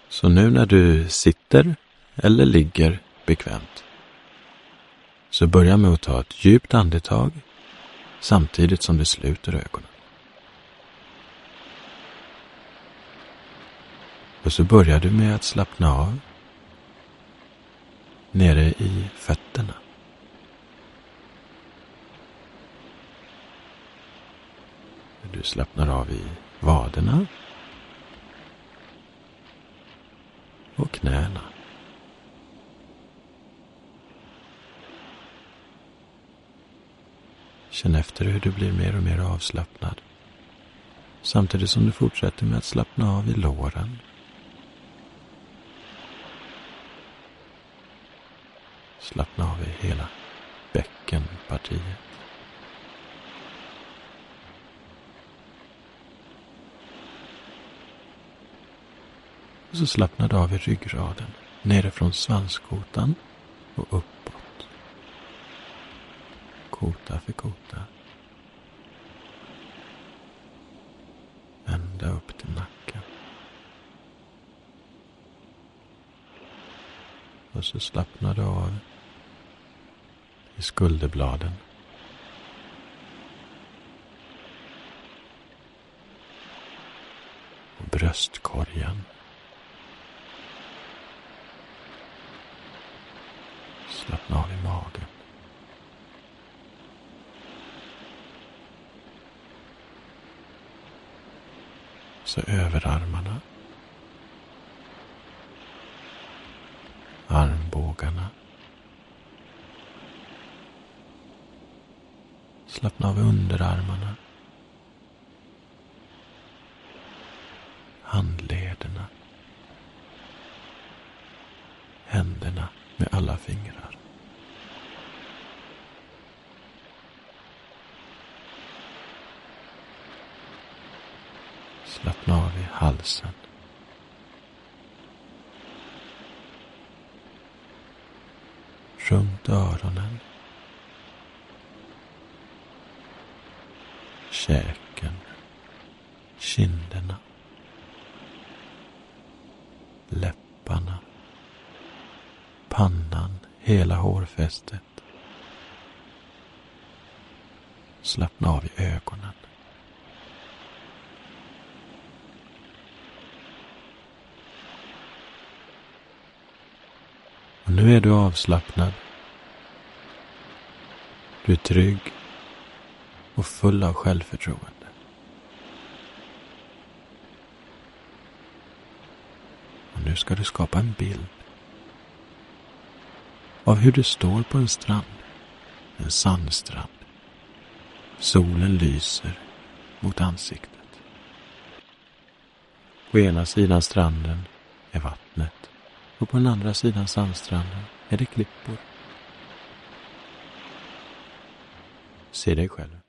Så nu när du sitter eller ligger bekvämt, så börja med att ta ett djupt andetag samtidigt som du sluter ögonen. Och så börjar du med att slappna av nere i fötterna. Du slappnar av i vaderna och knäna. Känn efter hur du blir mer och mer avslappnad, samtidigt som du fortsätter med att slappna av i låren. Slappna av i hela bäckenpartiet. Och så slappnar du av i ryggraden, nere från svanskotan och uppåt. Kota för kota. Ända upp till nacken. Och så slappnar du av i skulderbladen. Och bröstkorgen. Slappna av i magen. Så överarmarna. Armbågarna. Slappna av underarmarna. Handlederna. Händerna med alla fingrar. Slappna av i halsen. Runt öronen. Käken. Kinderna. Läpparna. Pannan. Hela hårfästet. Slappna av i ögonen. Och nu är du avslappnad. Du är trygg och full av självförtroende. Och nu ska du skapa en bild av hur du står på en strand. En sandstrand. Solen lyser mot ansiktet. På ena sidan stranden är vattnet. Och på den andra sidan sandstranden är det klippor. Se dig själv